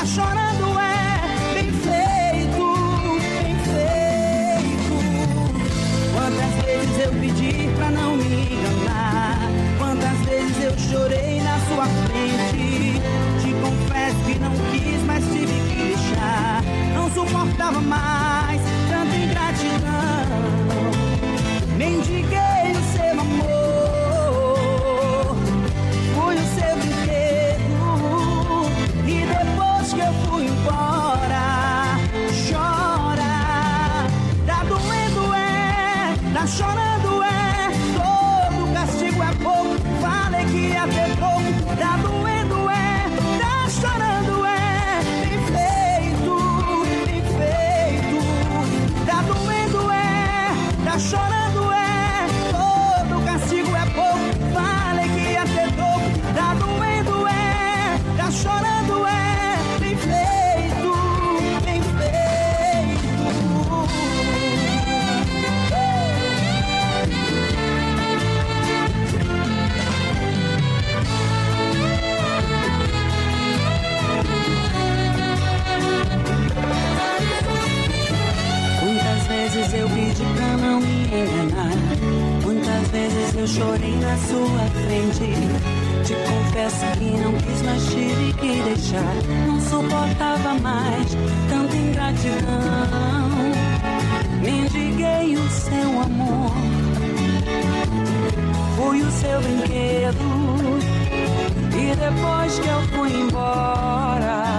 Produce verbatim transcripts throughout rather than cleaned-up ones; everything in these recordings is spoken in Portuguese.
tá chorando é bem feito, bem feito. Quantas vezes eu pedi pra não me enganar, quantas vezes eu chorei na sua frente. Te confesso que não quis, mas tive que deixar. Não suportava mais tanta ingratidão. Mendiguei o seu amor, fui o seu brinquedo, e depois que eu fui embora, chora. Tá doendo é, tá chorando é, todo castigo é pouco. Falei que ia ter pouco. Tá doendo é, tá chorando é, bem feito, bem feito. Tá doendo é, tá chorando. Tá doendo é, tá chorando é, bem feito, bem feito. Quantas vezes eu pedi pra não me enganar, quantas vezes eu chorei na sua frente. Te confesso que não quis, mas tive que deixar. Não suportava mais tanta ingratidão. Mendiguei o seu amor, fui o seu brinquedo, e depois que eu fui embora,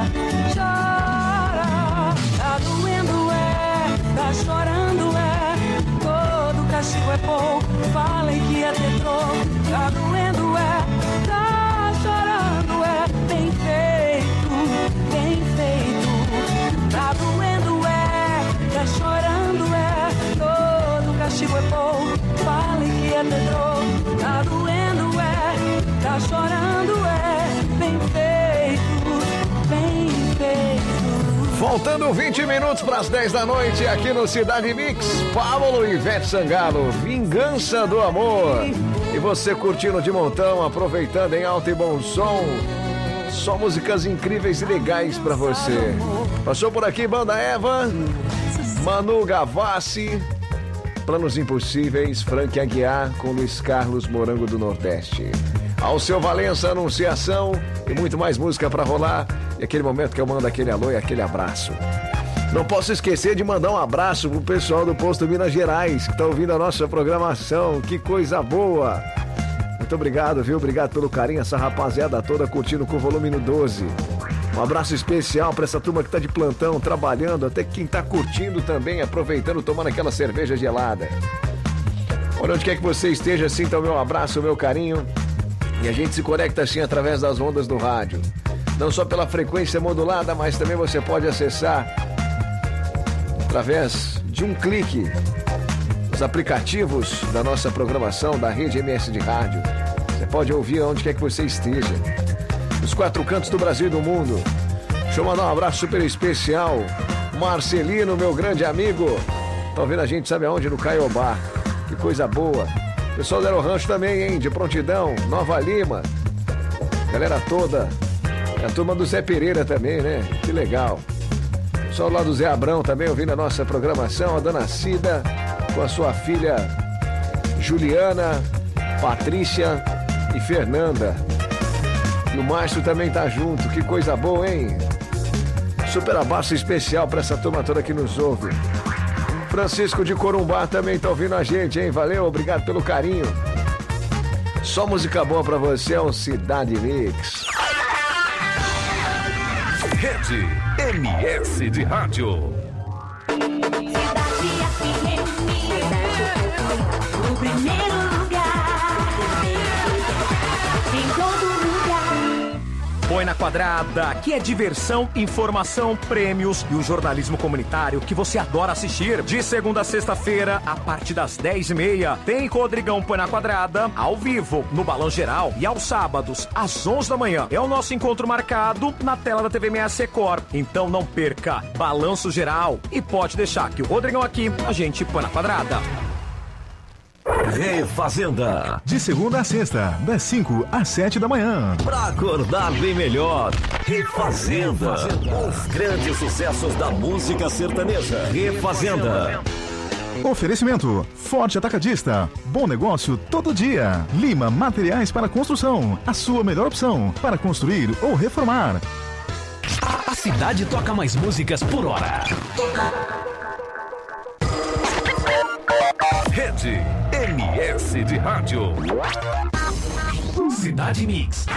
chora. Tá doendo é, tá chorando é, todo castigo é pouco. Falei que ia ter troco. Tá doendo é, tá chorando é, bem feito, bem feito. Tá doendo é, tá chorando é, todo castigo é pouco. Falei que ia ter troco. Tá doendo é, tá chorando é, bem feito, bem feito. Faltando vinte minutos para as dez da noite aqui no Cidade Mix, Pablo e Ivete Sangalo, Vingança do Amor. E você curtindo de montão, aproveitando em alto e bom som. Só músicas incríveis e legais para você. Passou por aqui Banda Eva, Manu Gavassi, Planos Impossíveis, Frank Aguiar com Luiz Carlos Morango do Nordeste. Alceu Valença, Anunciação e muito mais música para rolar. E aquele momento que eu mando aquele alô e aquele abraço. Não posso esquecer de mandar um abraço pro pessoal do Posto Minas Gerais, que tá ouvindo a nossa programação. Que coisa boa! Muito obrigado, viu? Obrigado pelo carinho, essa rapaziada toda curtindo com o volume no doze. Um abraço especial pra essa turma que tá de plantão, trabalhando, até quem tá curtindo também, aproveitando, tomando aquela cerveja gelada. Olha, onde quer que você esteja, sinta o meu abraço, o meu carinho. E a gente se conecta assim através das ondas do rádio. Não só pela frequência modulada, mas também você pode acessar através de um clique os aplicativos da nossa programação da Rede M S de Rádio. Você pode ouvir onde quer que você esteja, nos quatro cantos do Brasil e do mundo. Deixa eu mandar um abraço super especial, Marcelino, meu grande amigo. Tá ouvindo a gente, sabe aonde? No Caiobá. Que coisa boa. Pessoal do Aero Rancho também, hein? De Prontidão, Nova Lima. Galera toda. É a turma do Zé Pereira também, né? Que legal. Pessoal lá do Zé Abrão também ouvindo a nossa programação. A dona Cida com a sua filha Juliana, Patrícia e Fernanda. E o Márcio também tá junto. Que coisa boa, hein? Super abraço especial pra essa turma toda que nos ouve. Francisco de Corumbá também tá ouvindo a gente, hein? Valeu, obrigado pelo carinho. Só música boa pra você, é um Cidade Mix. Rede M S de Rádio. Cidade F M, o primeiro lugar, em todo lugar. Põe na Quadrada, que é diversão, informação, prêmios e o jornalismo comunitário que você adora assistir. De segunda a sexta-feira, a partir das dez e meia, tem Rodrigão Põe na Quadrada, ao vivo, no Balão Geral. E aos sábados, às onze da manhã, é o nosso encontro marcado na tela da T V M S Record. Então não perca, Balanço Geral. E pode deixar que o Rodrigão aqui, a gente põe na Quadrada. Refazenda. De segunda a sexta, das cinco às sete da manhã. Pra acordar bem melhor. Refazenda. Os grandes sucessos da música sertaneja. Refazenda. Oferecimento: Forte Atacadista. Bom negócio todo dia. Lima Materiais para Construção. A sua melhor opção para construir ou reformar. A cidade toca mais músicas por hora. Rede M S de Rádio. Cidade Mix.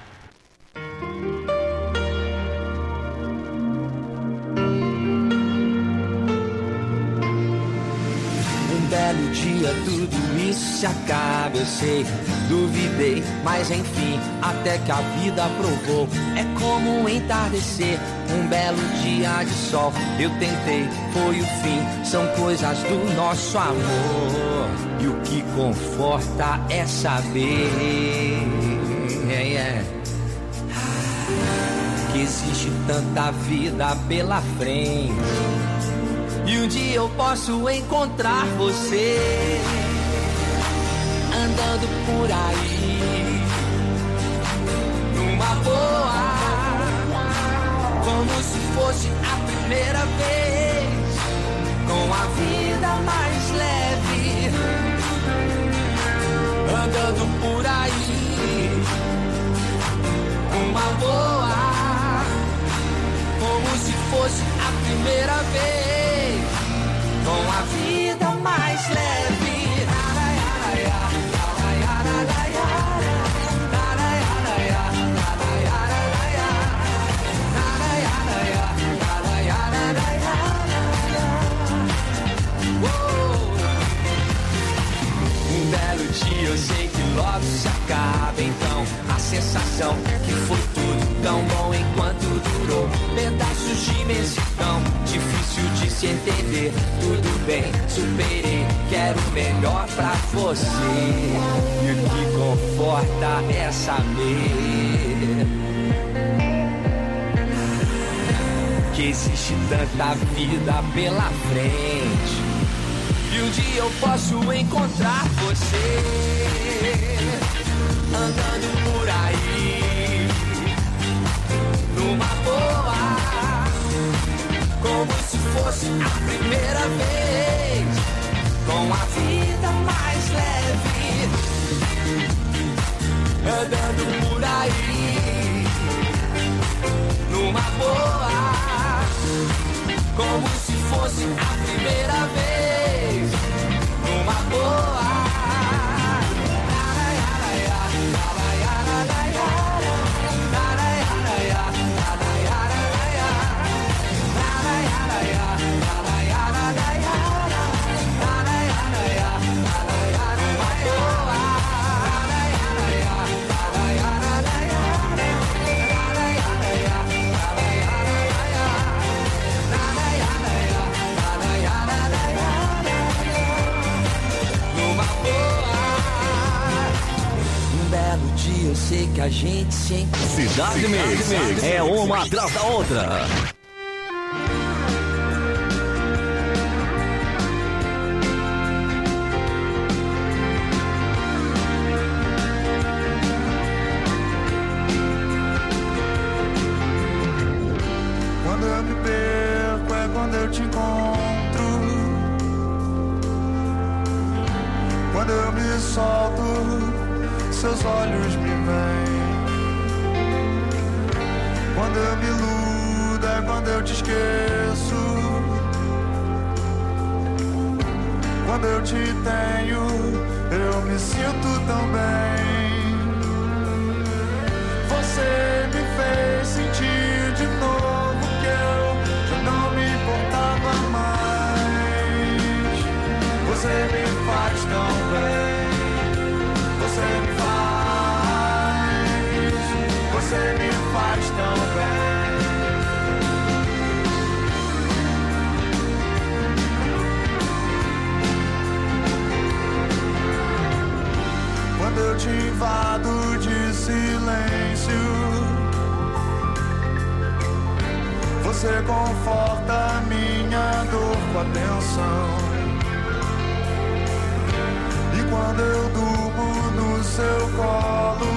Belo dia, tudo isso se acaba, eu sei. Duvidei, mas enfim, até que a vida provou. É como um entardecer, um belo dia de sol. Eu tentei, foi o fim, são coisas do nosso amor. E o que conforta é saber é, é, que existe tanta vida pela frente. E um dia eu posso encontrar você andando por aí, numa boa, como se fosse a primeira vez, com a vida mais leve, andando por aí, numa boa, como se fosse a primeira vez, com a vida mais leve. Um belo dia eu sei que logo se acaba, então a sensação que foi tudo tão bom enquanto durou. Pedaços de imensidão, difícil de se entender. Tudo bem, superei, quero o melhor pra você. E o que conforta é saber que existe tanta vida pela frente. E um dia eu posso encontrar você andando por aí, numa boa, como se fosse a primeira vez, com a vida mais leve, andando por aí, numa boa, como se fosse a primeira vez, numa boa. Eu sei que a gente se encontra. Cidade Mix é uma atrás da outra. Quando eu me perco é quando eu te encontro. Quando eu me solto, seus olhos me veem. Quando eu me iludo é quando eu te esqueço. Quando eu te tenho, eu me sinto tão bem. Você me fez sentir de novo que eu já não me importava mais. Você me faz tão bem. Você me faz, você me faz tão bem. Quando eu te invado de silêncio, você conforta a minha dor com atenção. quando eu durmo no seu colo.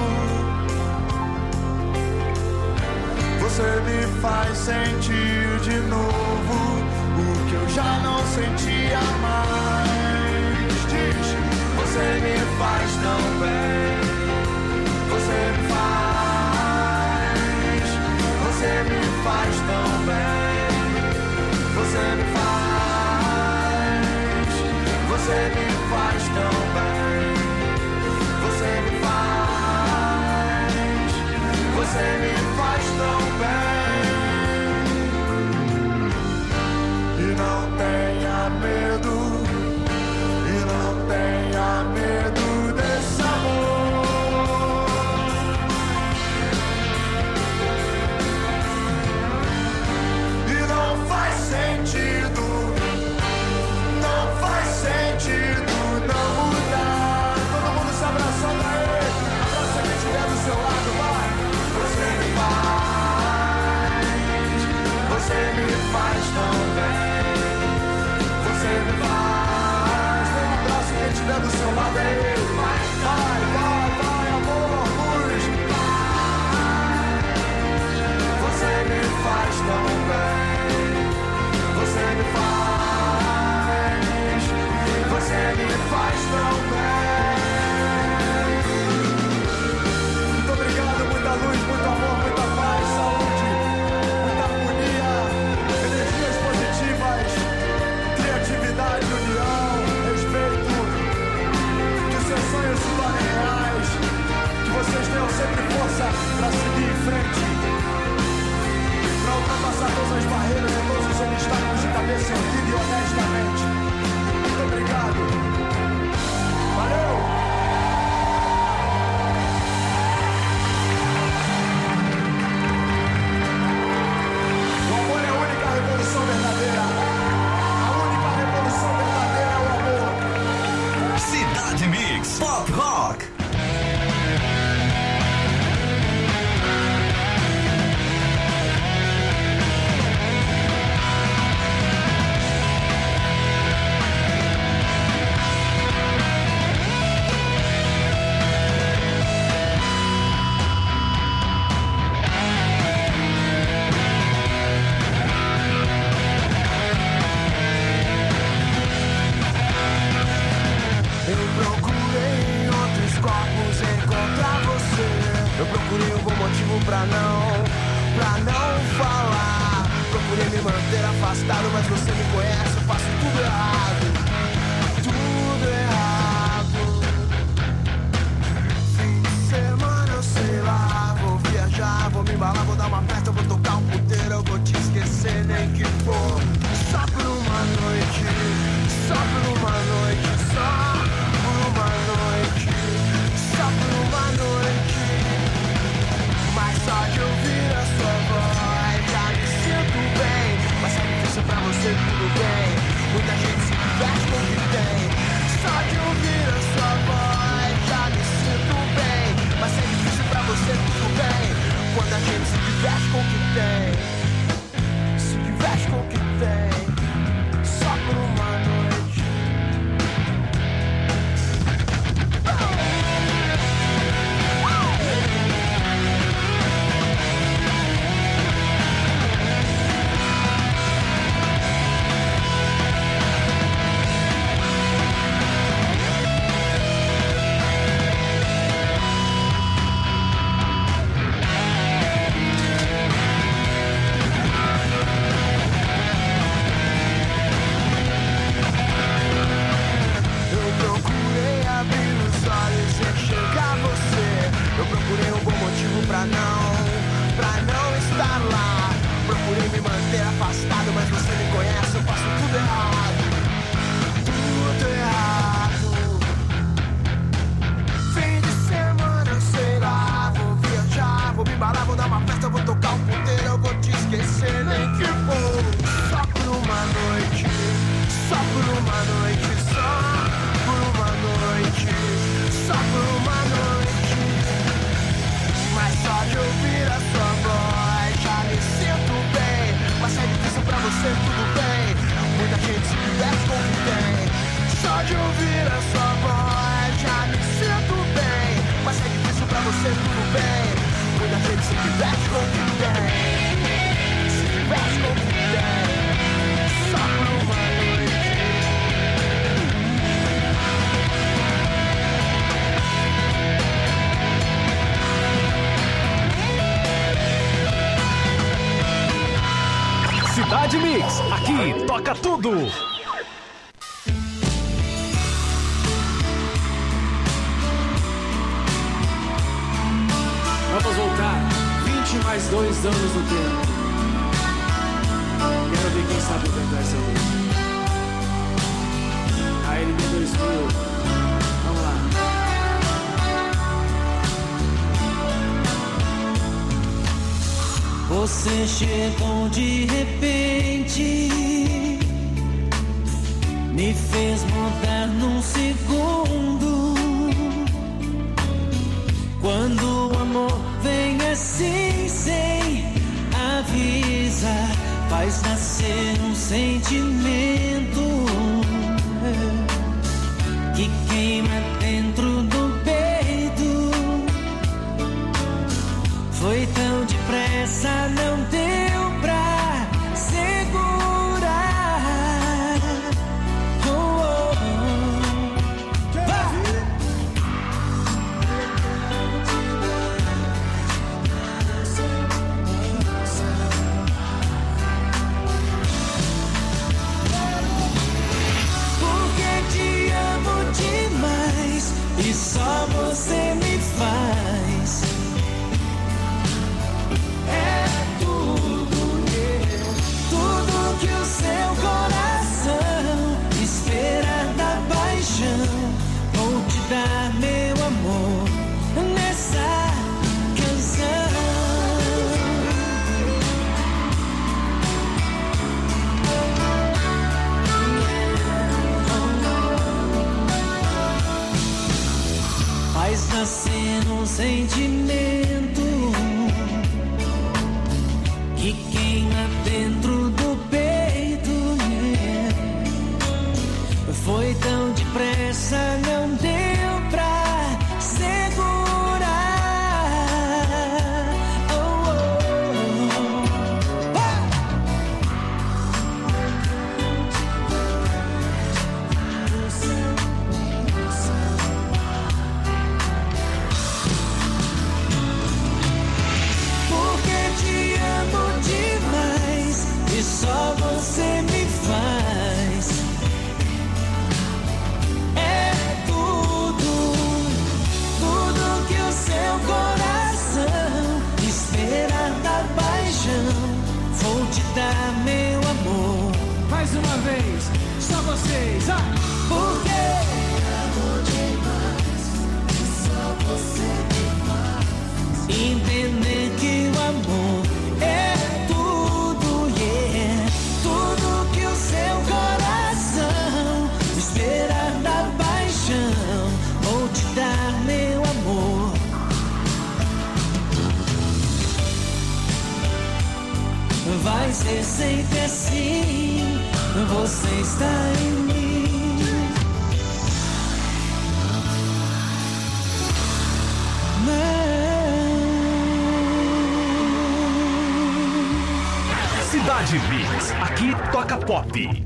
Você me faz sentir de novo o que eu já não sentia mais. Diz, você me faz tão bem. Você me faz, você me faz tão bem. Você me faz, você me faz tão bem. Você me faz, você me faz tão bem. E não tenha medo, e não tenha medo desse amor. E não faz sentido, não faz sentido não mudar. Todo mundo se abraçando aí, abraça quem estiver do seu lado, vai. Você me faz, você me faz tão bem. Você me faz, dê um abraço quem estiver do seu lado aí. Vai, vai, vai, amor, luz. Você me faz tão bem. Você me faz, você me faz tão bem. Muito obrigado, muita luz, muito amor, muita paz, saúde, muita harmonia, energias positivas, criatividade, união, respeito. Que seus sonhos se tornem reais, que vocês tenham sempre força para seguir em frente, para ultrapassar todas as barreiras e todos os obstáculos de cabeça erguida e honestamente. Muito obrigado. Valeu! O amor é a única revolução verdadeira. A única revolução verdadeira é o amor. Cidade Mix Pop Rock. Eu procurei em outros corpos encontrar você. Eu procurei um bom motivo pra não, pra não falar. Procurei me manter afastado, mas você me conhece, eu faço tudo errado. Tudo errado. Fim de semana eu sei lá, vou viajar, vou me embalar, vou dar uma festa, vou tocar um puteiro, eu vou te esquecer, nem que for. Só por uma noite, só por uma noite, só por uma noite, só por uma noite. Mas só de ouvir a sua voz já me sinto bem. Mas é difícil pra você, tudo bem. Muita gente se diverte com o que tem. Só de ouvir a sua voz já me sinto bem. Mas é difícil pra você, tudo bem. Quando a gente se diverte com o que tem, se diverte com o que tem. Só por uma noite. Mix, aqui toca tudo. Vamos voltar vinte mais dois anos no tempo. Quero ver quem sabe cantar essa música. A L B dois mil. Vamos lá. Você chegou de repente, me fez mudar num segundo. Quando o amor vem assim sem avisar, faz nascer um sentimento que queima dentro do peito. Foi tão depressa, não deu pra segurar. Oh, oh, oh. Porque te amo demais e só você me faz. Seu coração espera da paixão. Vou te dar meu amor nessa canção. Faz nascer um sentimento que queima dentro do peito. Foi tão depressa, não deu pra segurar. Oh, oh, oh. Ah! Porque te amo demais e só você me faz. Seu coração espera da paixão. Vou te dar meu amor. Mais uma vez, só vocês. Ah! Porque amo demais e só você me faz entender que o amor é tudo, yeah. Tudo que o seu coração espera da paixão. Vou te dar meu amor. Vai ser sempre assim, você está em mim. Mas... Cidade Mix, aqui toca pop.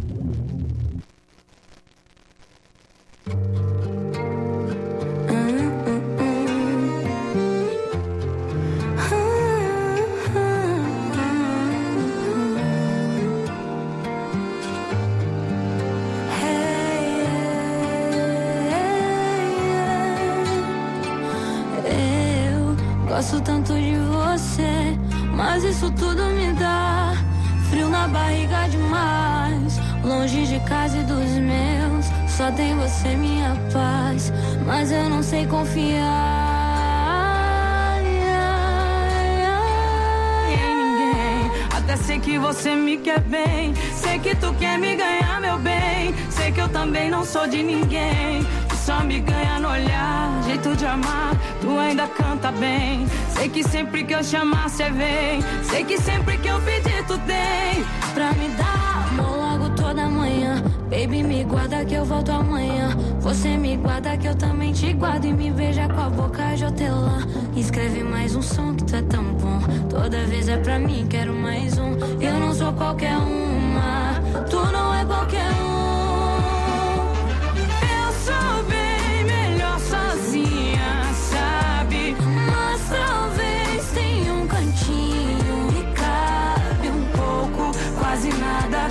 Gosto tanto de você, mas isso tudo me dá frio na barriga demais. Longe de casa e dos meus, só tem você minha paz. Mas eu não sei confiar em ninguém. Até sei que você me quer bem, sei que tu quer me ganhar, meu bem. Sei que eu também não sou de ninguém. Só me ganha no olhar, jeito de amar, tu ainda canta bem. Sei que sempre que eu chamar cê vem, sei que sempre que eu pedir tu tem. Pra me dar amor logo toda manhã, baby me guarda que eu volto amanhã. Você me guarda que eu também te guardo e me beija com a boca de hortelã. Escreve mais um som que tu é tão bom, toda vez é pra mim, quero mais um. Eu não sou qualquer uma, tu não é qualquer um. Sou bem melhor sozinha, sabe? Mas talvez tenha um cantinho e cabe um pouco, quase nada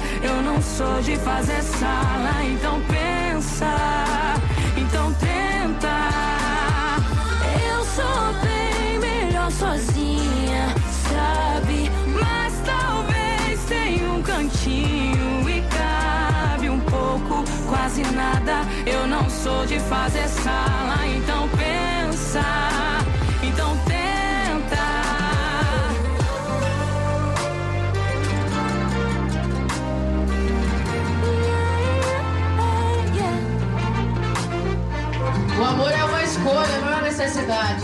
sou de fazer sala. Então pensa, então tenta. Eu sou bem melhor sozinha, sabe? Mas talvez tenha um cantinho e cabe um pouco, quase nada. Eu não sou de fazer sala. Então pensa, então tenta. O amor é uma escolha, não é uma necessidade.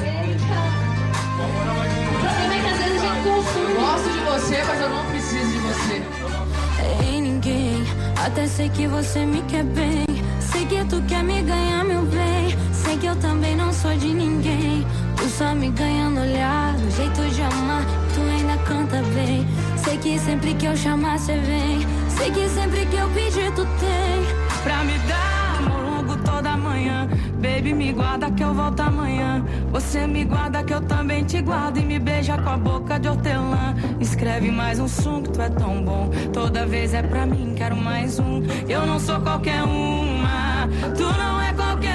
O problema é que às vezes a gente confunde. Gosto de você, mas eu não preciso de você. Ei, ninguém, até sei que você me quer bem. Sei que tu quer me ganhar, meu bem. Sei que eu também não sou de ninguém. Tu só me ganha no olhar, no jeito de amar. Tu ainda canta bem. Sei que sempre que eu chamar, cê vem. Sei que sempre que eu pedir, tu tem. Pra me dar morungo toda manhã. Baby, me guarda que eu volto amanhã. Você me guarda que eu também te guardo. E me beija com a boca de hortelã. Escreve mais um som que tu é tão bom. Toda vez é pra mim, quero mais um. Eu não sou qualquer uma, tu não é qualquer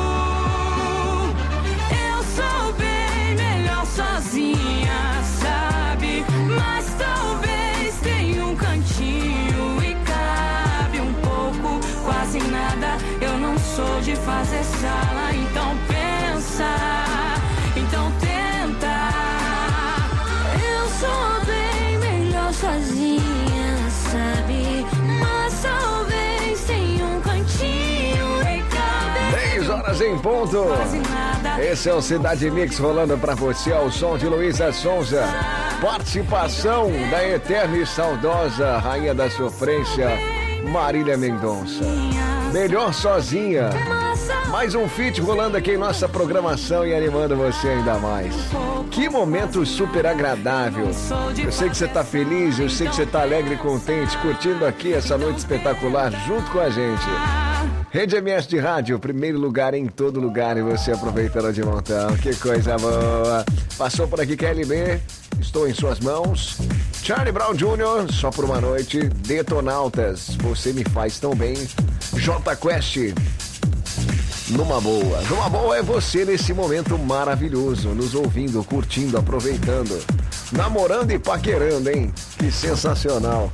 um. Eu sou bem melhor sozinha, sabe? Mas talvez tenha um cantinho e cabe um pouco, quase nada. Eu não sou de fazer sala. Então pensa, então tenta. Eu sou bem melhor sozinha, sabe? Mas talvez tenha um cantinho e cabe dez horas em ponto. Esse é o Cidade Mix rolando pra você ao som de Luísa Sonza. Participação da eterna e saudosa rainha da sofrência, Marília Mendonça. Melhor sozinha. Mais um feat rolando aqui em nossa programação e animando você ainda mais. Que momento super agradável. Eu sei que você tá feliz, eu sei que você tá alegre e contente, curtindo aqui essa noite espetacular junto com a gente. Rede M S de Rádio, primeiro lugar em todo lugar e você aproveitando de montão. Que coisa boa. Passou por aqui Kelly B, estou em suas mãos. Charlie Brown Júnior, só por uma noite. Detonautas, você me faz tão bem. J Quest, numa boa. Numa boa é você nesse momento maravilhoso, nos ouvindo, curtindo, aproveitando, namorando e paquerando, hein? Que sensacional.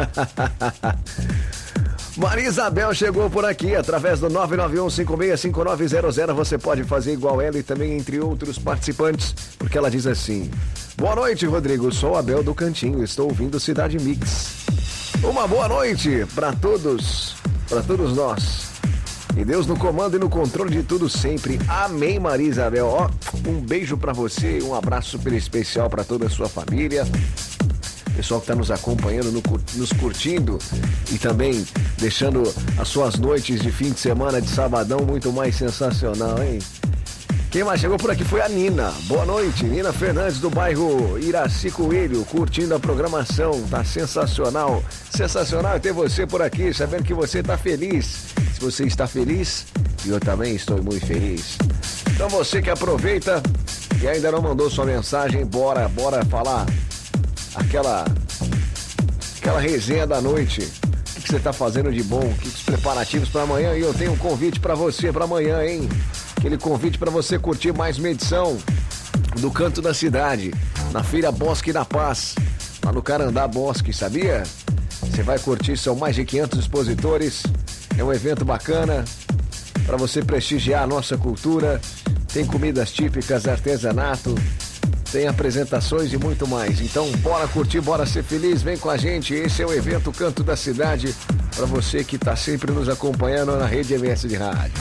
Maria Isabel chegou por aqui através do nove nove um cinco seis cinco nove zero zero. Você pode fazer igual ela e também entre outros participantes, porque ela diz assim: boa noite, Rodrigo, sou Abel do Cantinho, estou ouvindo Cidade Mix. Uma boa noite para todos, para todos nós. E Deus no comando e no controle de tudo sempre. Amém, Maria Isabel. Ó, um beijo para você, um abraço super especial para toda a sua família. Pessoal que está nos acompanhando, no, nos curtindo e também deixando as suas noites de fim de semana, de sabadão, muito mais sensacional, hein? Quem mais chegou por aqui foi a Nina. Boa noite, Nina Fernandes do bairro Iraci Coelho, curtindo a programação, tá sensacional. Sensacional ter você por aqui, sabendo que você tá feliz. Se você está feliz, eu também estou muito feliz. Então você que aproveita e ainda não mandou sua mensagem, bora, bora falar aquela aquela resenha da noite. O que você tá fazendo de bom? Que os preparativos para amanhã? E eu tenho um convite para você para amanhã, hein? Aquele convite para você curtir mais uma edição do Canto da Cidade, na Feira Bosque da Paz, lá no Carandá Bosque, sabia? Você vai curtir, são mais de quinhentos expositores, é um evento bacana para você prestigiar a nossa cultura, tem comidas típicas, artesanato, tem apresentações e muito mais. Então bora curtir, bora ser feliz, vem com a gente, esse é o evento Canto da Cidade, para você que está sempre nos acompanhando na Rede M S de Rádio.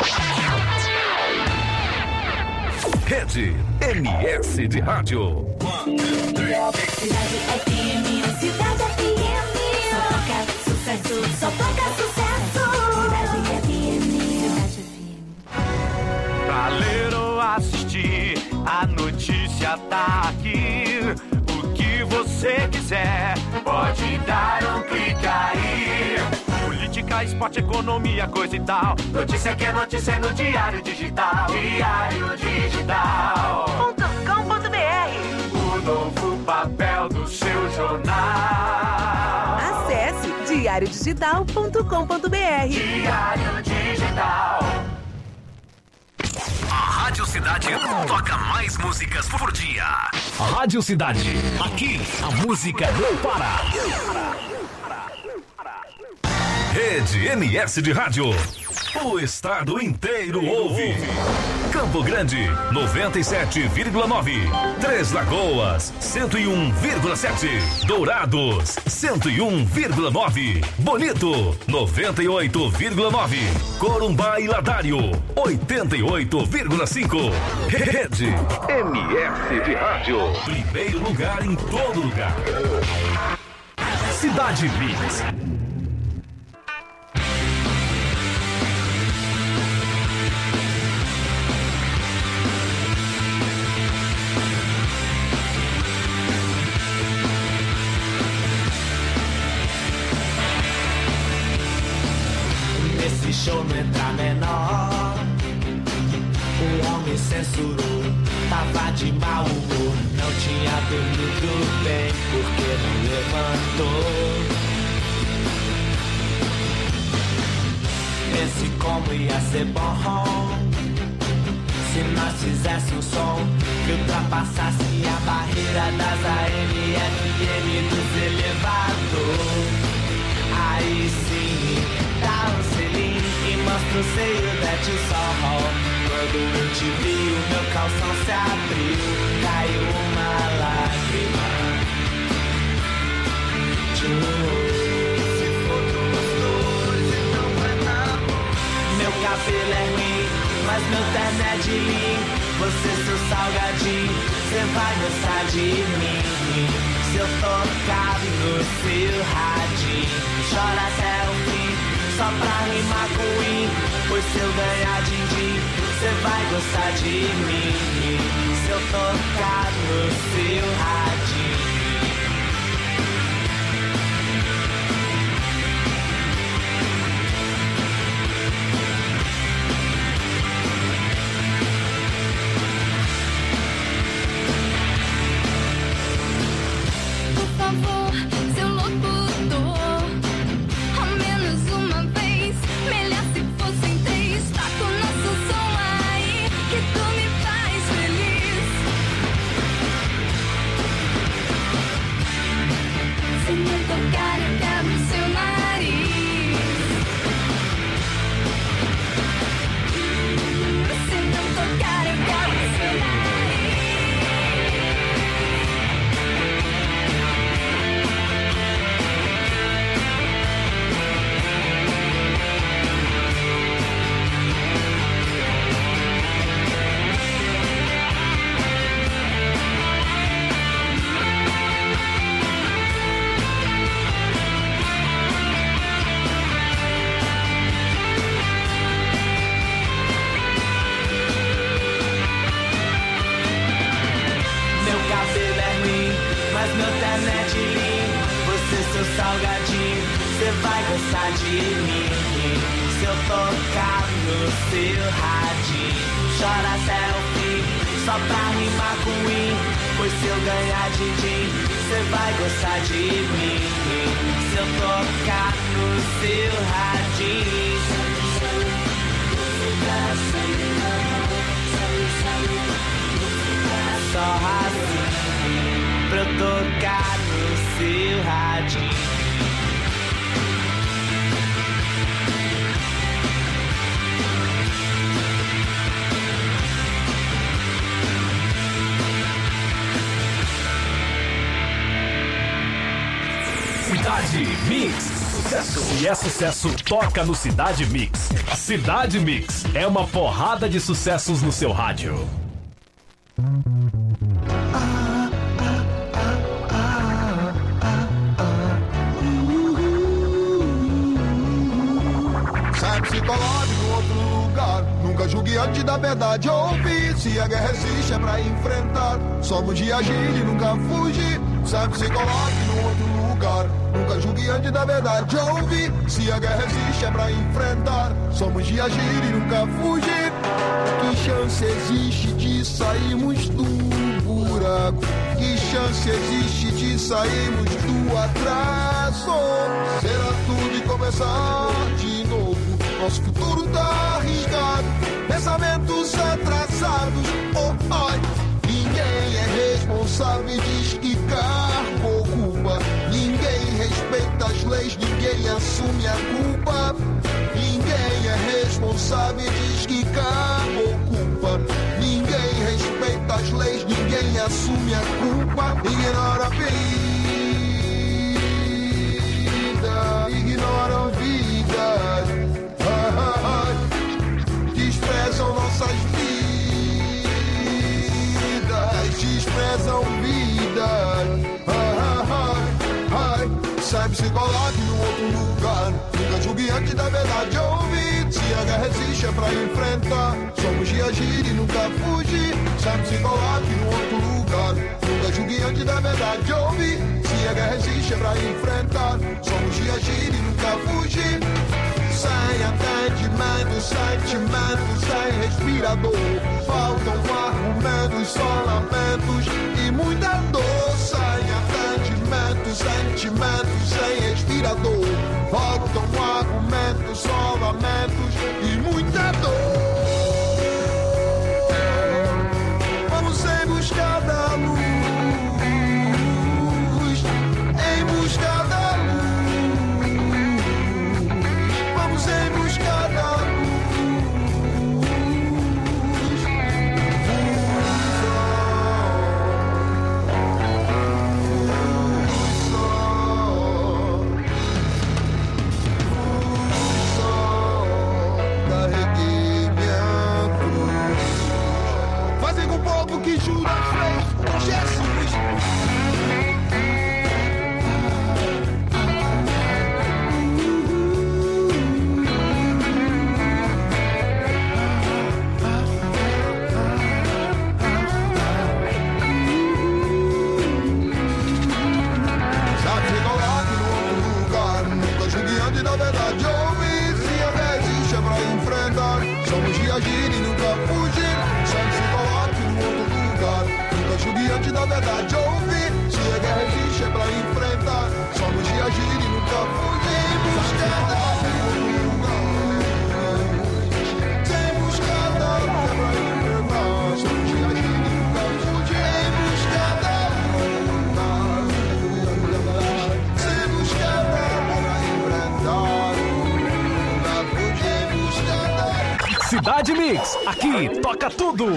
Rede M S de Rádio. Cidade F M, Cidade F M, só toca sucesso, só toca sucesso. Cidade F M, Cidade F M. Pra ler ou assistir, a notícia tá aqui. O que você quiser, pode dar um clique aí. Política, esporte, economia, coisa e tal. Notícia que é notícia no Diário Digital. Diário Digital ponto com ponto b r. O novo papel do seu jornal. Acesse diário diário digital ponto com ponto br. Diário Digital. A Rádio Cidade toca mais músicas por dia. Rádio Cidade. Aqui a música não para. Rede M S de Rádio. O estado inteiro ouve. Campo Grande, noventa e sete vírgula nove. Três Lagoas, cento e um vírgula sete. Dourados, cento e um vírgula nove. Bonito, noventa e oito vírgula nove. Corumbá e Ladário, oitenta e oito vírgula cinco. Rede M S de Rádio. Primeiro lugar em todo lugar. Cidade Mix. Esse show não entra menor. O homem censurou, tava de mau humor. Não tinha dormido bem porque não levantou. Pense como ia ser bom se nós fizéssemos um som que ultrapassasse a barreira das A M, F M, dos elevadores. Aí sim, dá um selinho e mostra o seio da Tissol. Quando eu te vi, o meu calção se abriu, caiu uma lágrima. Se for dos dois, então vai na mão. Meu cabelo é ruim, mas meu terno é de linho. Você, seu salgadinho, você vai gostar de mim. Se eu tocar no seu radinho, chora até o fim, só pra rimar com win. Pois se eu ganhar din-din, cê vai gostar de mim. Se eu tocar no seu radinho. Por favor, seu locutor, ao menos uma vez, melhor se fossem três. Taca o nosso som aí, que tu me faz feliz. Se não tocar, eu quebro seu nariz. Se não tocar, eu quebro seu nariz. Meu terno é de linho, você, seu salgadinho, cê vai gostar de mim. Se eu tocar no seu radinho, chora até o fim, só pra rimar com win. Pois se eu ganhar din-din, cê vai gostar de mim. Se eu tocar no seu radinho. Só assim pra eu tocar no seu radinho. Cidade Mix. Sucesso. Se é sucesso, toca no Cidade Mix. Cidade Mix é uma porrada de sucessos no seu rádio. Se coloque no outro lugar, nunca julgue antes da verdade ouvir. Se a guerra existe é pra enfrentar, somos de agir e nunca fugir. Sempre se coloque no outro lugar, nunca julgue antes da verdade ouvir. Se a guerra existe é pra enfrentar, somos de agir e nunca fugir. Que chance existe de sairmos do buraco? que chance existe de sairmos do atraso? Será tudo e começar de novo? Nosso futuro tá arriscado, pensamentos atrasados. Oh, ai, ninguém é responsável e diz que cargo ocupa. Ninguém respeita as leis, ninguém assume a culpa. Ninguém é responsável e diz que cargo ocupa. Ninguém respeita as leis, ninguém assume a culpa. Ignora a vida, ignora a vida. Desprezam nossas vidas, desprezam vidas. Sempre se coloque no outro lugar, nunca julgue antes da verdade ouvir. Se a guerra existe é pra enfrentar, somos de agir e nunca fugir. Sempre se coloque no outro lugar, nunca julgue antes da verdade ouvir. Se a guerra existe é pra enfrentar, somos de agir e nunca fugir. Sem atendimento, sentimento, sem respirador. Faltam argumentos, só lamentos e muita dor. Sem atendimento, sentimento, sem respirador. Faltam argumentos, só lamentos e muita dor. Vamos em busca da luz, em busca da luz. Vamos em busca da luz. Carreguei minha cruz. Fazem com o povo que jura as leis com Jesus. Da verdade ouvir, se a guerra existe é pra enfrentar. Somos de agir e nunca fugir. Sempre se coloque no outro lugar, nunca julgue antes da verdade ouvir. Se a guerra existe é pra enfrentar. Somos de agir e nunca fugir. Busca da luz, sem buscar da luz é pra enfrentar. Somos de agir e nunca fugir. Em busca da luz, sem buscar da luz. Cidade Mix, aqui toca tudo.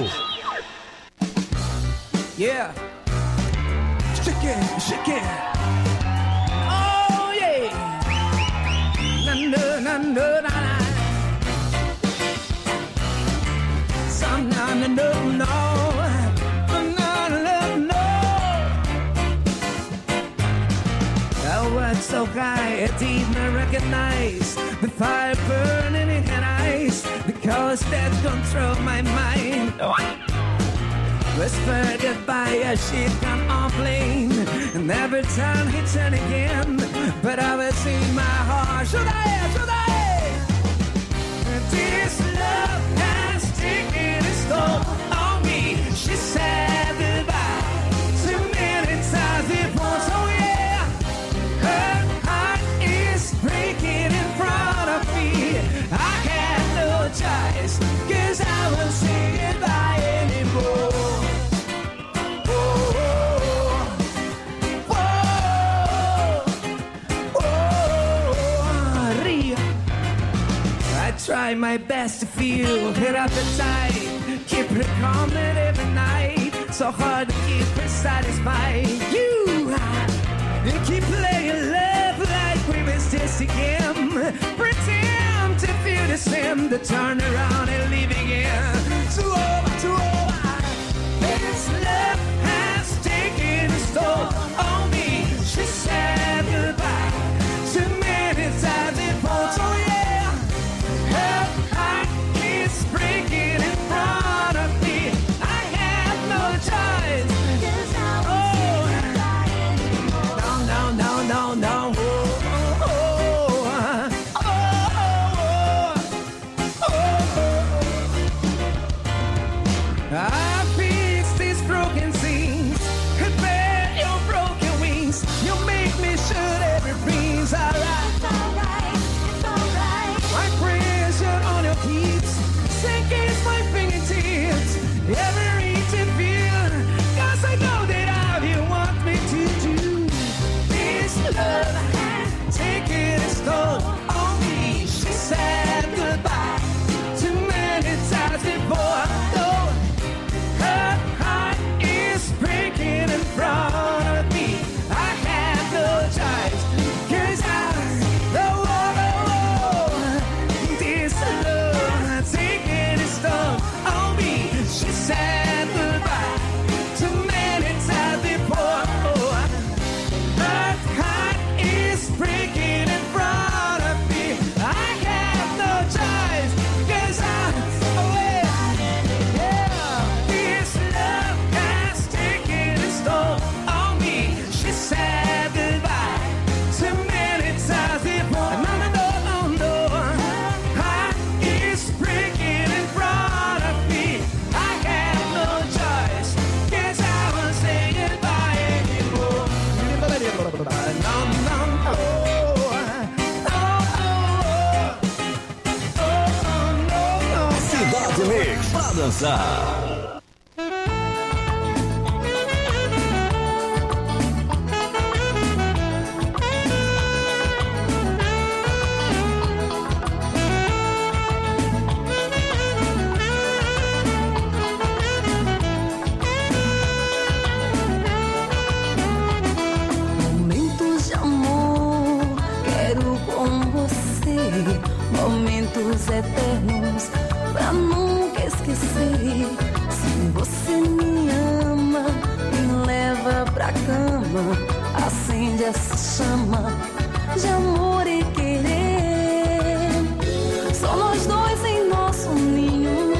Yeah. Shake it, shake it. Oh yeah. Na na na na na. Some na na no no. Na na no. The words so high, it's even to recognize the fire burning in her eyes. The cause that control my mind. Whisper goodbye as she come on plane. And every time he turn again, but I will see my heart. Should I, should I? This love has taken its toll on me. She said goodbye too many times before. So yeah, her heart is breaking in front of me. I had no choice, cause I won't say goodbye anymore. Try my best to feel her appetite, keep her calm every night. So hard to keep her satisfied. You and keep playing love like we missed this again. Pretend to feel the same, to turn around and leave again. Too over, too over. This love has taken its toll on me. She said goodbye too many times before. So yeah. Her heart is breaking in front of me. I have no choice. Oh, no, no, no, no, no. Oh, oh, oh, oh, oh, oh. dançar. Momentos eternos pra nunca esquecer. Se você me ama, me leva pra cama, acende essa chama de amor e querer. Só nós dois em nosso ninho,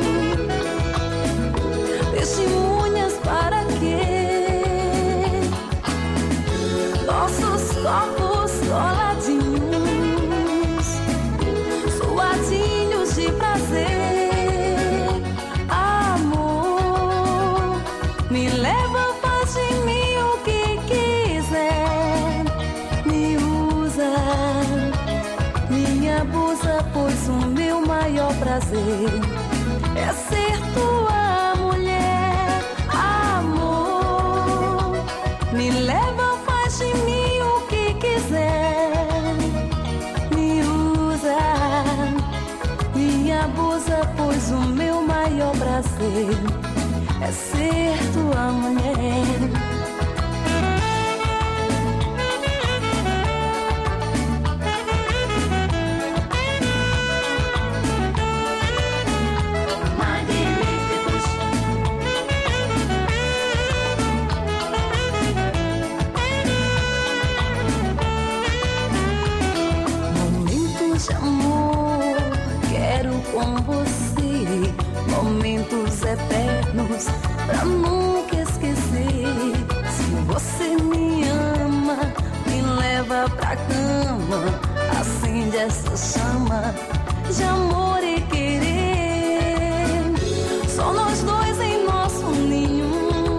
testemunhas para quê? Nossos corpos coladinhos, de prazer, amor, me leva, faz de mim o que quiser, me usa, me abusa, pois o meu maior prazer é ser tua mulher, amor, me leva, faz de mim o que quiser, me usa, me abusa, pois o meu maior prazer é ser tua mulher. Momentos de amor, quero com você, momentos eternos pra nunca esquecer. Se você me ama, me leva pra cama, acende essa chama de amor e querer. Só nós dois em nosso ninho,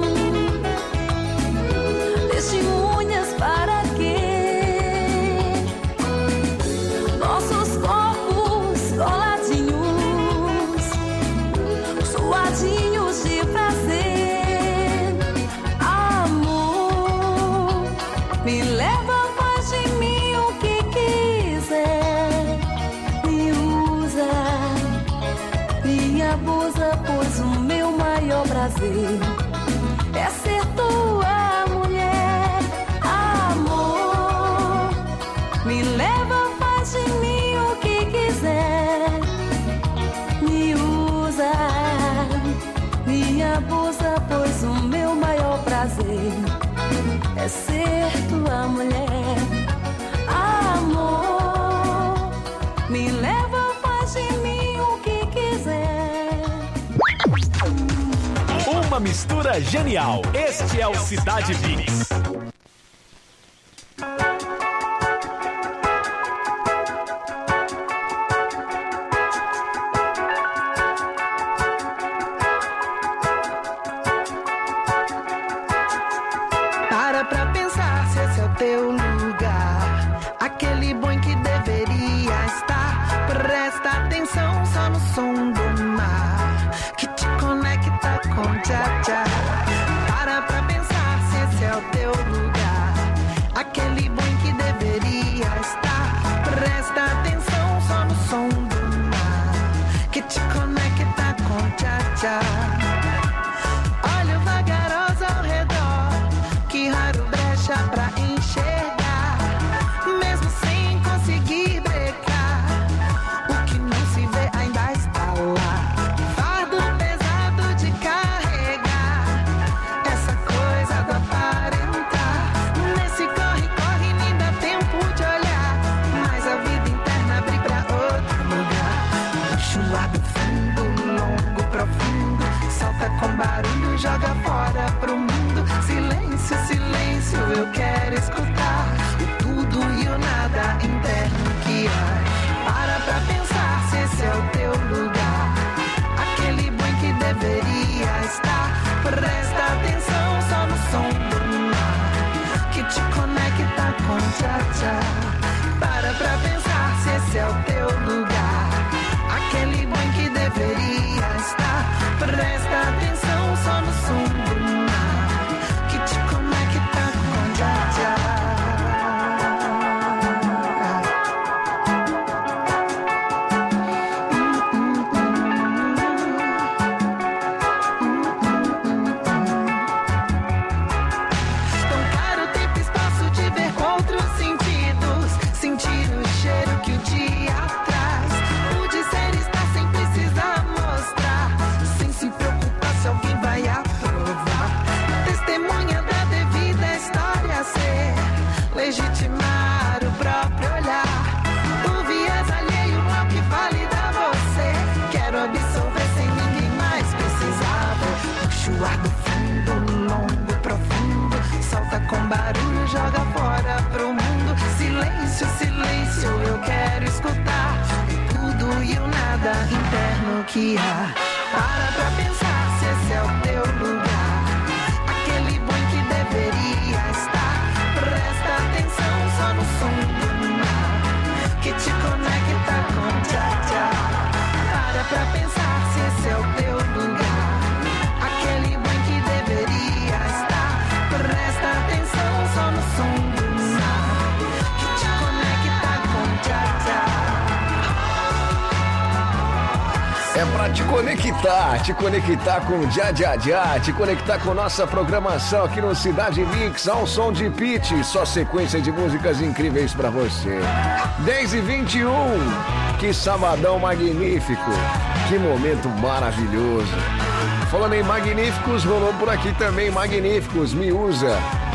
testemunhas para quê? Nossos corpos coladinhos, suadinhos de prazer, amor, me leva, faz de mim o que quiser, me usa, me abusa, pois o meu maior prazer é ser tua mulher, amor, me leva, faz de mim o que quiser, me usa, me abusa, pois o meu maior prazer é ser tua mulher, amor, me leva, faz de mim o que quiser. Uma mistura genial. Este é o Cidade Mix. Para pra pensar se esse é o teu lugar, aquele bom que deveria estar. Presta atenção só no som do mar, que te conecta com tchá-tchá. Para pra pensar se esse é o teu lugar, aquele bom que deveria estar. Presta atenção só no som do mar, que te conecta com tchá-tchá. Olha o vagaroso ao redor, que raro brecha pra enxergar, mesmo sem conseguir brecar. O que não se vê ainda está lá, fardo pesado de carregar, essa coisa do aparentar. Nesse corre-corre nem dá tempo de olhar, mas a vida interna abre pra outro lugar. Chuado fundo, longo, profundo, salta com barulho, joga fora pro mundo. Silêncio, silêncio, eu quero escutar o tudo e o nada interno que há. Para pra pensar se esse é o teu lugar, aquele bom que deveria estar. Presta atenção só no som do mar, que te conecta com tchá-tchá. Para pra pensar se esse é o teu lugar, aquele bom que deveria estar. franquia. Para pra pensar se esse é o teu lugar. Aquele boi que deveria estar. Presta atenção só no som do mar que te conecta com tchá tchá. Para pra pensar se esse é o teu lugar. Aquele boi que deveria estar. Presta atenção só no som do mar que te conecta com tchá tchá. É pra te conectar, te conectar com o Já Já Já, te conectar com nossa programação aqui no Cidade Mix, ao som de Pitty, só sequência de músicas incríveis pra você. dez e vinte e um, que sabadão magnífico, que momento maravilhoso. Falando em magníficos, rolou por aqui também Magníficos, Me Usa.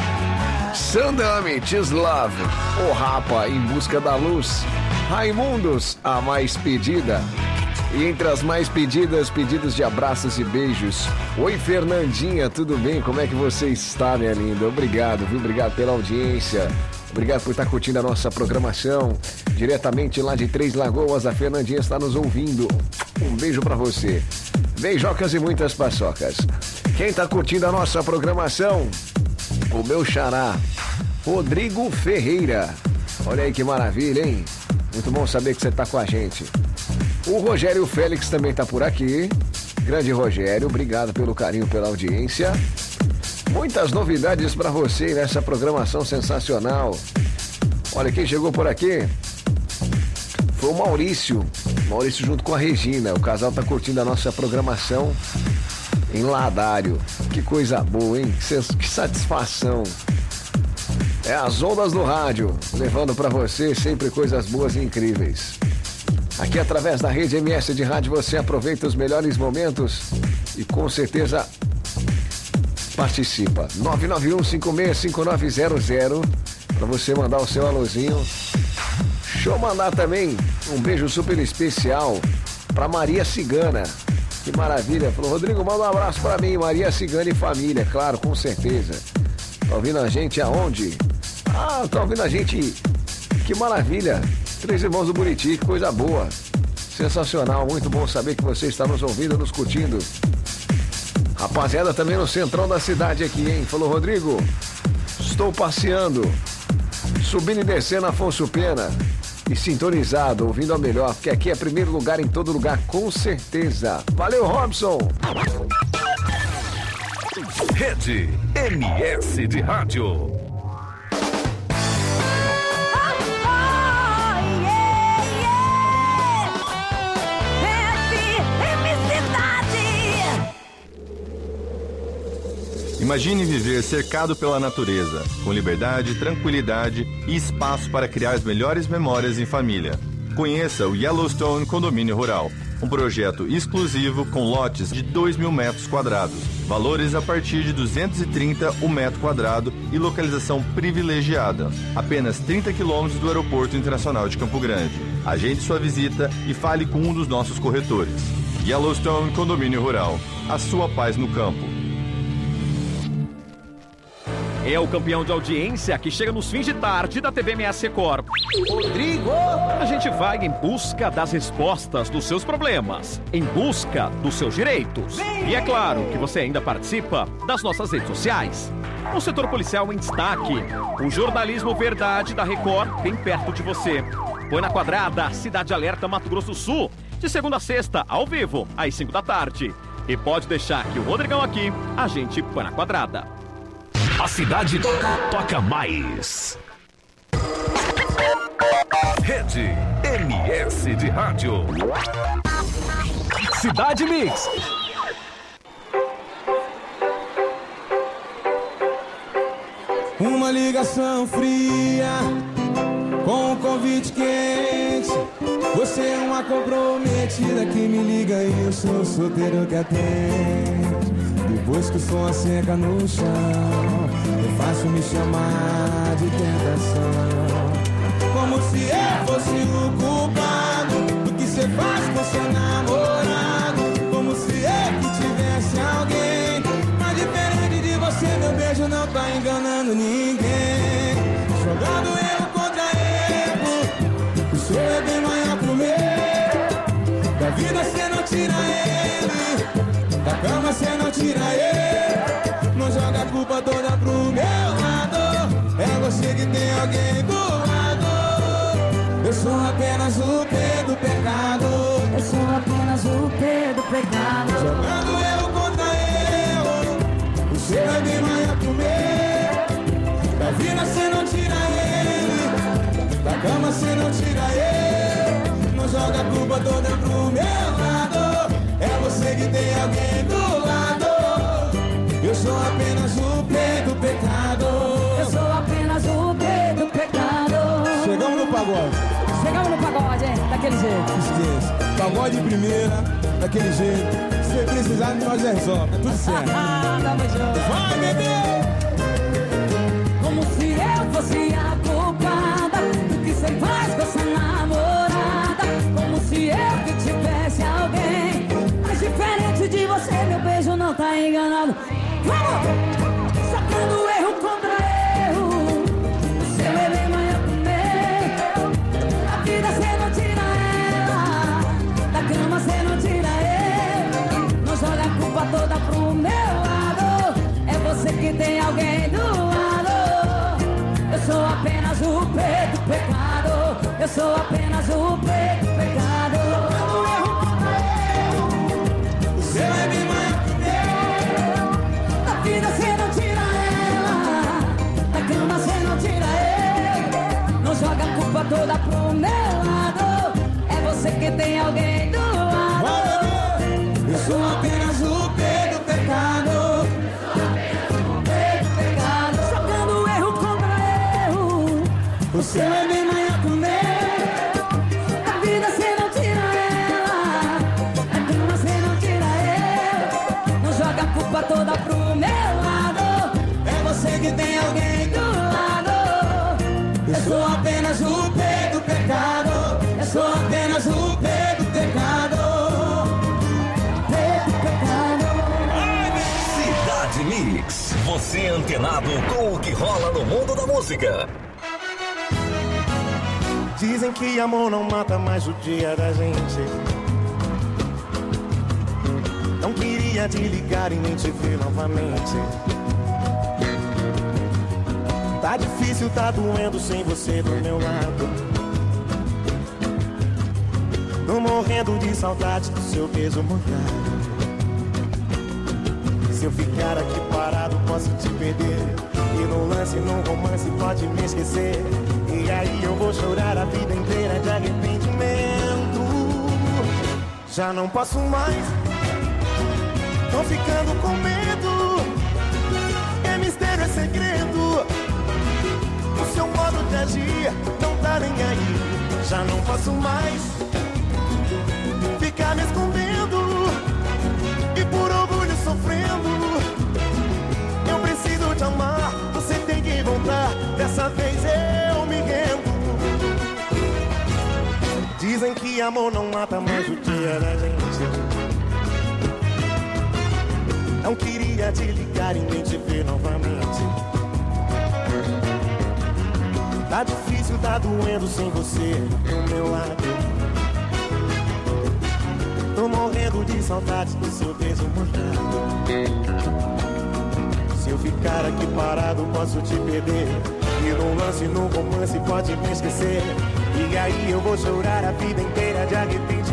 Sandame, Tis Love, O Rapa, Em Busca da Luz. Raimundos, A Mais Pedida. E entre as mais pedidas, pedidos de abraços e beijos. Oi, Fernandinha, tudo bem? Como é que você está, minha linda? Obrigado, viu? Obrigado pela audiência. Obrigado por estar curtindo a nossa programação. Diretamente lá de Três Lagoas, a Fernandinha está nos ouvindo. Um beijo pra você. Beijocas e muitas paçocas. Quem tá curtindo a nossa programação? O meu xará, Rodrigo Ferreira. Olha aí que maravilha, hein? Muito bom saber que você tá com a gente. O Rogério Félix também tá por aqui. Grande Rogério, obrigado pelo carinho, pela audiência. Muitas novidades para você nessa programação sensacional. Olha, quem chegou por aqui foi o Maurício. Maurício junto com a Regina. O casal tá curtindo a nossa programação em Ladário. Que coisa boa, hein? Que satisfação. É as ondas do rádio, levando para você sempre coisas boas e incríveis. Aqui através da rede M S de rádio você aproveita os melhores momentos e com certeza participa. nove nove um cinco seis cinco nove zero zero para você mandar o seu alôzinho. Deixa eu mandar também um beijo super especial para Maria Cigana. Que maravilha. Falou, Rodrigo, manda um abraço para mim, Maria Cigana e família. Claro, com certeza. Tá ouvindo a gente aonde? Ah, tá ouvindo a gente. Que maravilha. Três Irmãos do Buriti, que coisa boa. Sensacional, muito bom saber que você está nos ouvindo, nos curtindo. Rapaziada, também no centrão da cidade aqui, hein? Falou, Rodrigo, estou passeando, subindo e descendo Afonso Pena e sintonizado, ouvindo a melhor, porque aqui é primeiro lugar em todo lugar, com certeza. Valeu, Robson! Rede M S de Rádio. Imagine viver cercado pela natureza, com liberdade, tranquilidade e espaço para criar as melhores memórias em família. Conheça o Yellowstone Condomínio Rural, um projeto exclusivo com lotes de dois mil metros quadrados, valores a partir de duzentos e trinta o metro quadrado e localização privilegiada, apenas trinta quilômetros do Aeroporto Internacional de Campo Grande. Agende sua visita e fale com um dos nossos corretores. Yellowstone Condomínio Rural, a sua paz no campo. É o campeão de audiência que chega nos fins de tarde da T V M S Record. Rodrigo! A gente vai em busca das respostas dos seus problemas, em busca dos seus direitos. E é claro que você ainda participa das nossas redes sociais. O setor policial em destaque, o jornalismo verdade da Record bem perto de você. Põe na quadrada, Cidade Alerta Mato Grosso do Sul, de segunda a sexta, ao vivo, às cinco da tarde. E pode deixar que o Rodrigão aqui, a gente põe na quadrada. A cidade toca mais. Rede M S de Rádio. Cidade Mix. Uma ligação fria com um convite quente. Você é uma comprometida que me liga e eu sou solteiro que atende. Depois que o som seca no chão, é fácil me chamar de tentação. Como se eu fosse o culpado do que você faz com seu namorado. Como se eu que tivesse alguém. Mas diferente de você, meu beijo não tá enganando ninguém. Jogando erro contra erro, o seu é bem maior que o meu. Da vida você não tira erro. cama cê não tira ele. Não joga a culpa toda pro meu lado. É você que tem alguém do lado. Eu sou apenas o P do pecado. Eu sou apenas o P do pecado. Jogando eu contra eu, você vai me manhã comer. Da vida cê não tira ele, da cama cê não tira ele. Não joga a culpa toda pro meu lado. É você que tem alguém do lado. Eu sou apenas o P do pecado. Eu sou apenas o P do pecado. Chegamos no pagode. Chegamos no pagode, hein? Daquele jeito. Esqueça. Pagode primeira, daquele jeito. Se precisar, nós resolve. É tudo certo. Tamo junto. Vai, bebê! Como se eu fosse a culpada do que você faz com essa namorada. Como se eu que tivesse alguém. Mas diferente de você, meu beijo não tá enganado. Vamos! Sacando erro contra erro. O seu bebê manhã pro meu. Da vida cê não tira ela. Da cama cê não tira ele. Não joga a culpa toda pro meu lado. É você que tem alguém do lado. Eu sou apenas o P do pecado. Eu sou apenas o P do pecado. Sacando erro contra erro. O seu bebê manhã pro meu. Da vida cê não tira ela. Da cama cê não tira ele. Não joga a culpa toda pro meu lado. É você que tem alguém do lado. Eu sou apenas o P do pecado. P do pecado. Jogando erro contra erro. O seu é bem manhã comer. Da vida cê não tira ela. Da cama cê não tira ele. Não joga a culpa toda pro meu lado. É você que tem alguém do lado. Eu sou apenas o P do pecado. Eu sou apenas o P do pecado. P do pecado. Cidade Mix. Você antenado com o que rola no mundo da música. Dizem que amor não mata mais o dia da gente. Não queria te ligar e nem te ver novamente. Tá difícil, tá doendo sem você do meu lado. Tô morrendo de saudade do seu beijo molhado. Se eu ficar aqui parado posso te perder. E no lance, no romance pode me esquecer. E aí eu vou chorar a vida inteira de arrependimento. Já não posso mais, tô ficando com medo. É mistério, é segredo. O seu modo de agir não tá nem aí. Já não posso mais ficar me escondendo e por orgulho sofrendo. Eu preciso te amar, você tem que voltar. Dessa vez eu me rendo. Dizem que amor não mata mais o dia da gente. Não queria te ligar e nem te ver novamente. Tá difícil, tá doendo sem você do meu lado. Tô morrendo de saudade do seu beijo molhado. Se eu ficar aqui parado posso te perder. E no lance, no romance pode me esquecer. E aí eu vou chorar a vida inteira de arrependimento.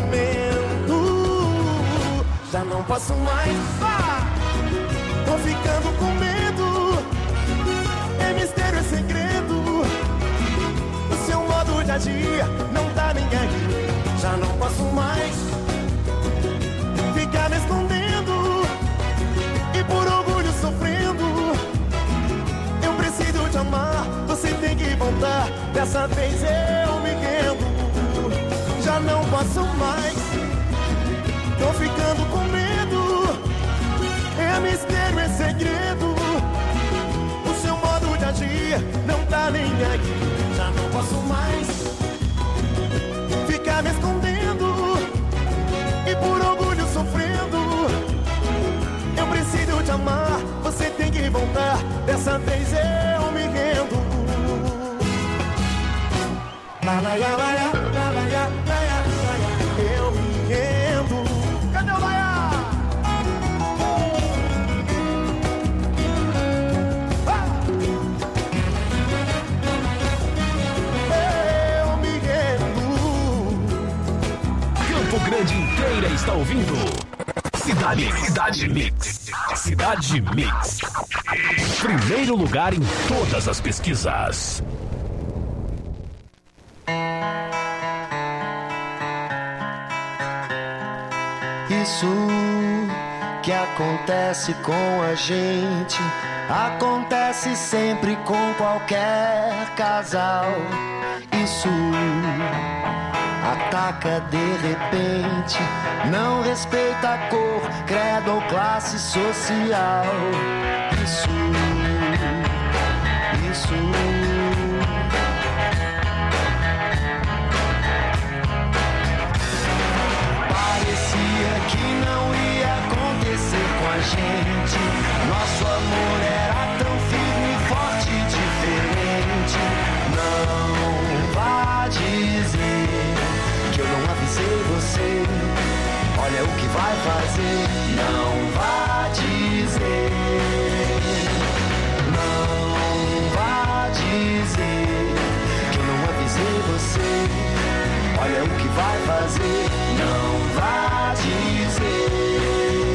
Já não posso mais, tô ficando com medo. É mistério, é segredo. O seu modo de agir não tá nem aí. Já não posso mais ficar me escondendo e por orgulho sofrendo. Eu preciso te amar, você tem que voltar. Dessa vez eu me rendo. Já não posso mais, tô ficando com medo. É mistério, é segredo. O seu modo de agir não tá nem aqui. Já não posso mais ficar me escondendo e por orgulho sofrendo. Eu preciso te amar, você tem que voltar. Dessa vez eu me rendo. Eu me rendo. Cadê o Laia? está ouvindo Cidade, Cidade Mix. Cidade Mix. Primeiro lugar em todas as pesquisas. Isso que acontece com a gente acontece sempre com qualquer casal. Isso ataca de repente, não respeita a cor, credo ou classe social. Isso, isso. Parecia que não ia acontecer com a gente. Nosso amor era tão firme, forte e diferente. Não vá dizer que eu não avisei você. Olha o que vai fazer. Não vá dizer. Não vá dizer que eu não avisei você. Olha o que vai fazer. Não vá dizer.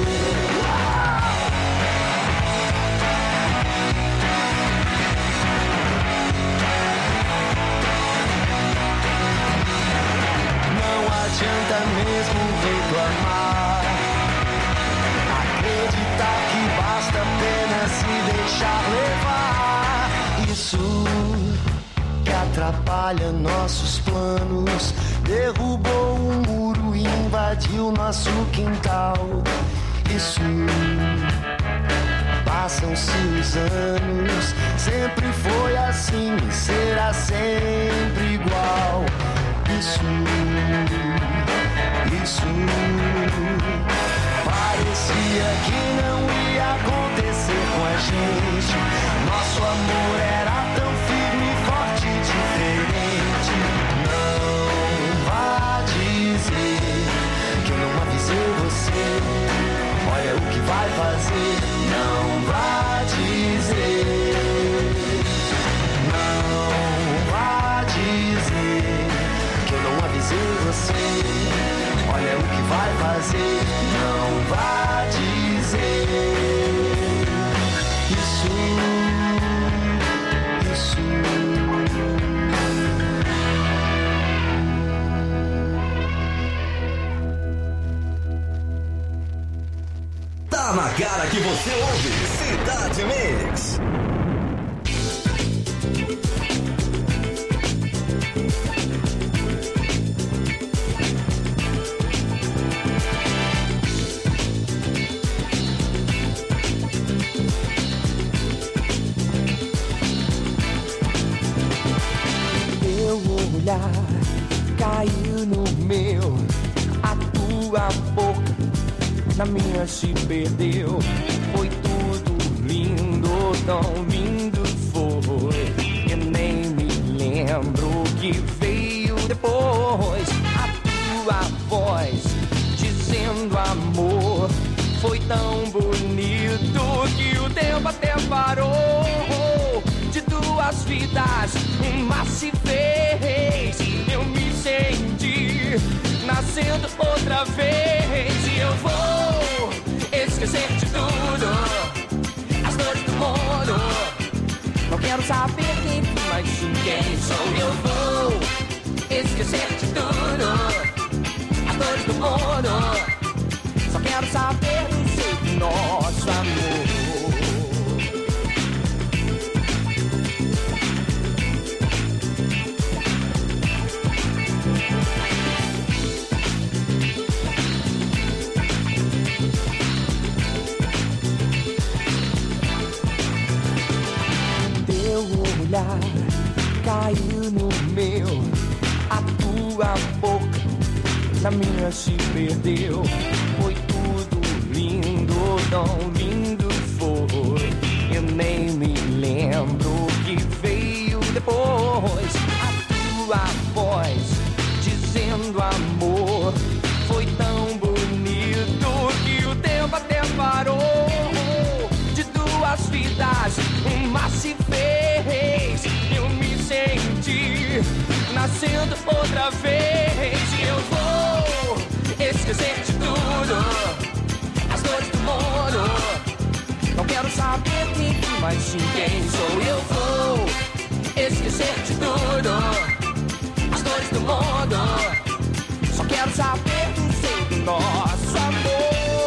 Não adianta mesmo reclamar. Acreditar que basta apenas se deixar levar. Isso que atrapalha nossos planos. Derrubou um muro e invadiu nosso quintal. Isso, passam-se os anos. Sempre foi assim e será sempre igual. Isso, isso. Parecia que não ia acontecer com a gente. Nosso amor era tão firme, forte e diferente. Não vá dizer que eu não avisei você. Olha o que vai fazer. Não vá dizer. Não vá dizer que eu não avisei você. Olha o que vai fazer. Não vá dizer. Isso, isso. Tá na cara que você ouve Cidade Mix. Caiu no meu, a tua boca na minha se perdeu. Foi tudo lindo, tão lindo foi. Eu nem me lembro o que veio depois. A tua voz dizendo amor foi tão bonito que o tempo até parou. De duas vidas, uma se fez. Eu me senti nascendo outra vez. E eu vou esquecer de tudo, as dores do mundo. Não quero saber quem fui, mas sim quem sou. Eu vou esquecer de tudo, as dores do mundo. Só quero saber do seu nosso amor. Caiu no meu, a tua boca na minha se perdeu. Foi tudo lindo, tão lindo foi. Eu nem me lembro o que veio depois. A tua voz dizendo amor foi tão bonito que o tempo até parou. De duas vidas, uma se fez. Eu me senti nascendo outra vez. E eu vou esquecer de tudo, mas sim quem sou. Eu vou esquecer de tudo, as dores do mundo. Só quero saber do seu, do nosso amor.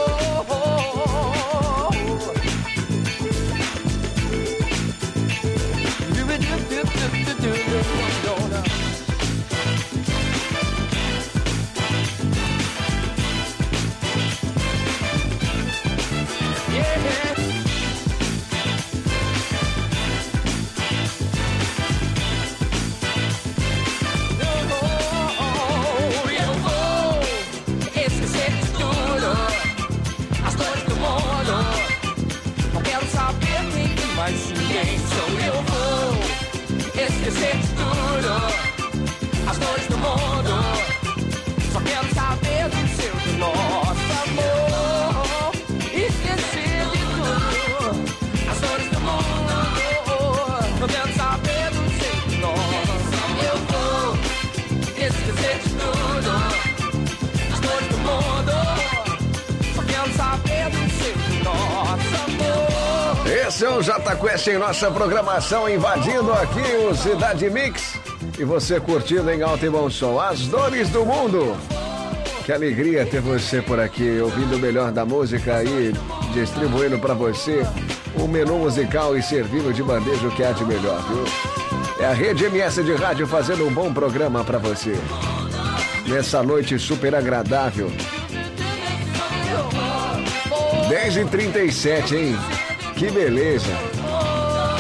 Mas sim quem sou. Eu vou esquecer de tudo, as dores do mundo. Só quero saber do seu, do nosso amor. Esquecer de tudo, as dores do mundo. Só quero saber do seu, do nosso. Eu vou esquecer de tudo, as dores do mundo. Só quero saber do seu, do nosso amor. Esse é o Jota Quest em nossa programação, invadindo aqui o Cidade Mix. E você curtindo em alto e bom som as dores do mundo. Que alegria ter você por aqui, ouvindo o melhor da música aí, distribuindo pra você o menu musical e servindo de bandeja o que há de melhor, viu? É a Rede M S de Rádio fazendo um bom programa pra você. Nessa noite super agradável. dez e trinta e sete, hein? Que beleza!